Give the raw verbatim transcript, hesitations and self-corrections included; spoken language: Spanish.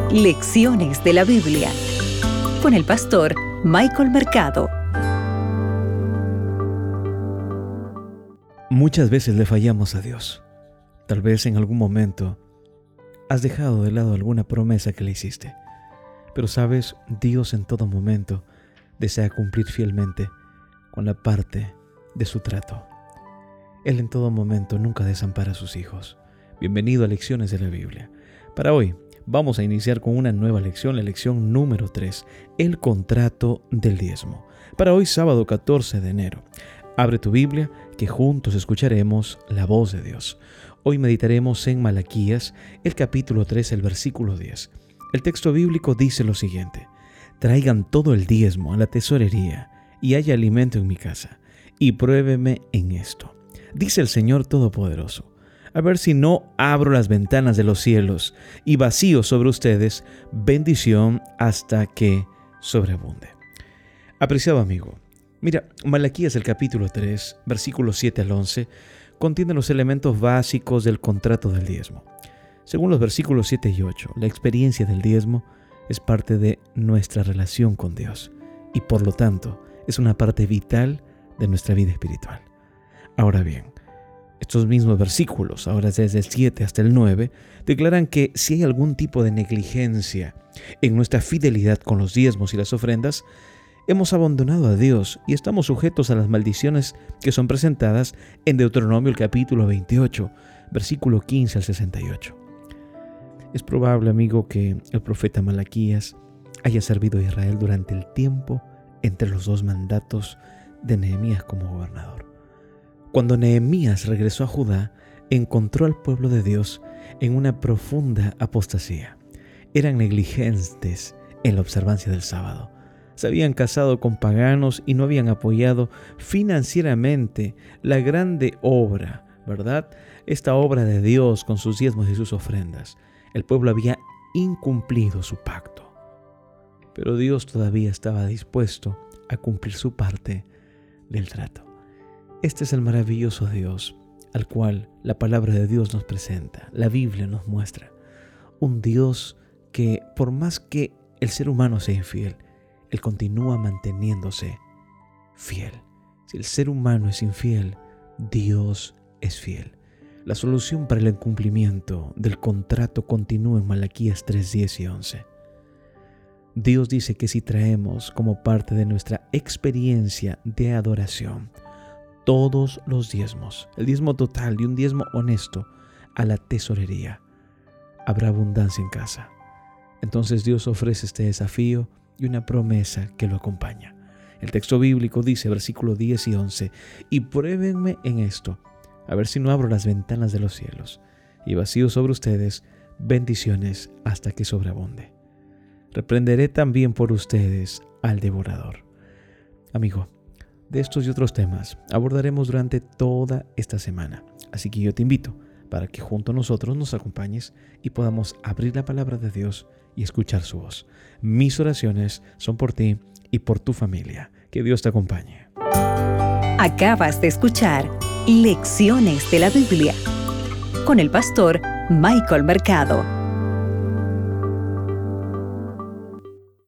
Lecciones de la Biblia con el pastor Michael Mercado. Muchas veces le fallamos a Dios. Tal vez en algún momento has dejado de lado alguna promesa que le hiciste. Pero sabes, Dios en todo momento desea cumplir fielmente con la parte de su trato. Él en todo momento nunca desampara a sus hijos. Bienvenido a Lecciones de la Biblia. Para hoy vamos a iniciar con una nueva lección, la lección número tres, el contrato del diezmo. Para hoy, sábado catorce de enero. Abre tu Biblia, que juntos escucharemos la voz de Dios. Hoy meditaremos en Malaquías, el capítulo tres, el versículo diez. El texto bíblico dice lo siguiente: traigan todo el diezmo a la tesorería, y haya alimento en mi casa, y pruébeme en esto. Dice el Señor Todopoderoso: a ver si no abro las ventanas de los cielos y vacío sobre ustedes bendición hasta que sobreabunde. Apreciado amigo, mira, Malaquías el capítulo tres, versículos siete al once, contiene los elementos básicos del contrato del diezmo. Según los versículos siete y ocho, la experiencia del diezmo es parte de nuestra relación con Dios y por lo tanto es una parte vital de nuestra vida espiritual. Ahora bien, estos mismos versículos, ahora desde el siete hasta el nueve, declaran que si hay algún tipo de negligencia en nuestra fidelidad con los diezmos y las ofrendas, hemos abandonado a Dios y estamos sujetos a las maldiciones que son presentadas en Deuteronomio el capítulo veintiocho, versículo quince al sesenta y ocho. Es probable, amigo, que el profeta Malaquías haya servido a Israel durante el tiempo entre los dos mandatos de Nehemías como gobernador. Cuando Nehemías regresó a Judá, encontró al pueblo de Dios en una profunda apostasía. Eran negligentes en la observancia del sábado. Se habían casado con paganos y no habían apoyado financieramente la grande obra, ¿verdad? Esta obra de Dios con sus diezmos y sus ofrendas. El pueblo había incumplido su pacto. Pero Dios todavía estaba dispuesto a cumplir su parte del trato. Este es el maravilloso Dios al cual la palabra de Dios nos presenta, la Biblia nos muestra. Un Dios que por más que el ser humano sea infiel, Él continúa manteniéndose fiel. Si el ser humano es infiel, Dios es fiel. La solución para el incumplimiento del contrato continúa en Malaquías tres, diez y once. Dios dice que si traemos como parte de nuestra experiencia de adoración todos los diezmos, el diezmo total y un diezmo honesto a la tesorería, habrá abundancia en casa. Entonces Dios ofrece este desafío y una promesa que lo acompaña. El texto bíblico dice, versículos diez y once, y pruébenme en esto, a ver si no abro las ventanas de los cielos y vacío sobre ustedes bendiciones hasta que sobreabunde. Reprenderé también por ustedes al devorador. Amigo, de estos y otros temas abordaremos durante toda esta semana. Así que yo te invito para que junto a nosotros nos acompañes y podamos abrir la palabra de Dios y escuchar su voz. Mis oraciones son por ti y por tu familia. Que Dios te acompañe. Acabas de escuchar Lecciones de la Biblia con el pastor Michael Mercado.